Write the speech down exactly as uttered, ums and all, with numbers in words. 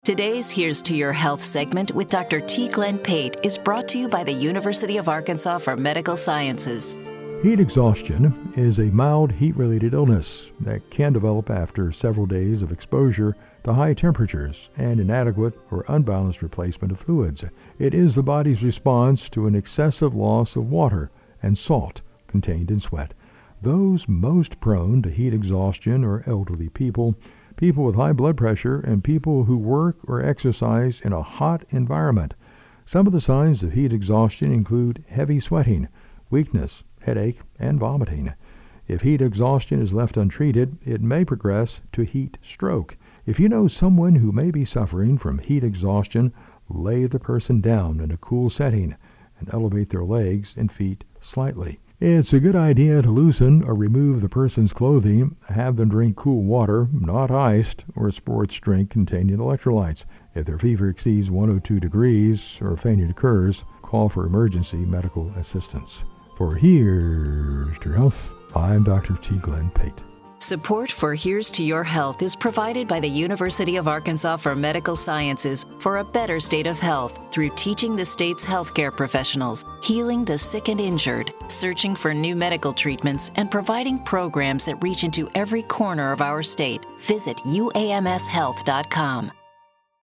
Today's Here's to Your Health segment with Doctor T. Glenn Pate is brought to you by the University of Arkansas for Medical Sciences. Heat exhaustion is a mild heat-related illness that can develop after several days of exposure to high temperatures and inadequate or unbalanced replacement of fluids. It is the body's response to an excessive loss of water and salt contained in sweat. Those most prone to heat exhaustion are elderly people, people with high blood pressure, and people who work or exercise in a hot environment. Some of the signs of heat exhaustion include heavy sweating, weakness, headache, and vomiting. If heat exhaustion is left untreated, it may progress to heat stroke. If you know someone who may be suffering from heat exhaustion, lay the person down in a cool setting and elevate their legs and feet slightly. It's a good idea to loosen or remove the person's clothing, have them drink cool water, not iced, or a sports drink containing electrolytes. If their fever exceeds one hundred two degrees or fainting occurs, call for emergency medical assistance. For Here's to Your Health, I'm Doctor T. Glenn Pate. Support for Here's to Your Health is provided by the University of Arkansas for Medical Sciences for a better state of health through teaching the state's healthcare professionals, healing the sick and injured, searching for new medical treatments, and providing programs that reach into every corner of our state. Visit U A M S health dot com.